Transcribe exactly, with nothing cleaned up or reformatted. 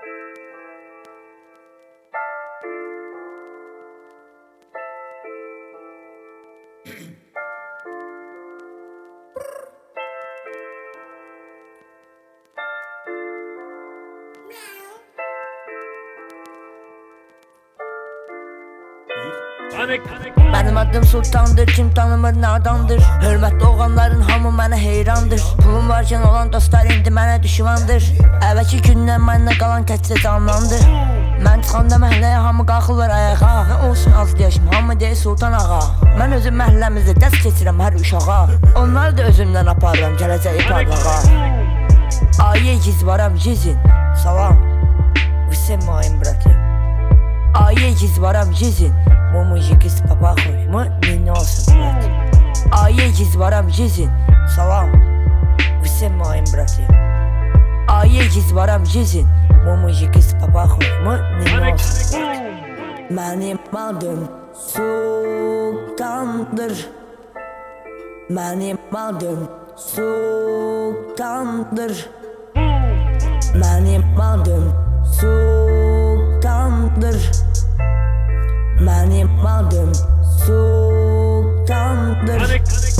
Benim adım Sultandır, kim tanımır nadandır. Hörmətli oğlanların hamı mənə heyrandır. Pulum varkən olan dostlar indi mənə düşmandır. Əvvəlki gündən mənlə qalan təkcə canlandır. Mən çıxanda məhəlləyə hamı qalxırlar ayağa. Nə olsun azlı yaşım, hamı deyir Sultan ağa. Mən özüm məhəlləmizdə dəst keçirəm hər uşağa. Onları da özümdən aparıram, gələcəyi parlağa. Ayə gizvaram gizin, salam. Вы моим братьям. Ayə gizvaram gizin. Мы мужики с папахой, мы не носим, брат. Ayə gizvaram gizin, salam. Вы все моим братьям. Ayə gizvaram gizin. Мы мужики с папахой, мы не носим, брат. Mənim adım Sultandır. Mənim adım Sultandır. Mənim adım Sultandır. Mənim adım Sultandır.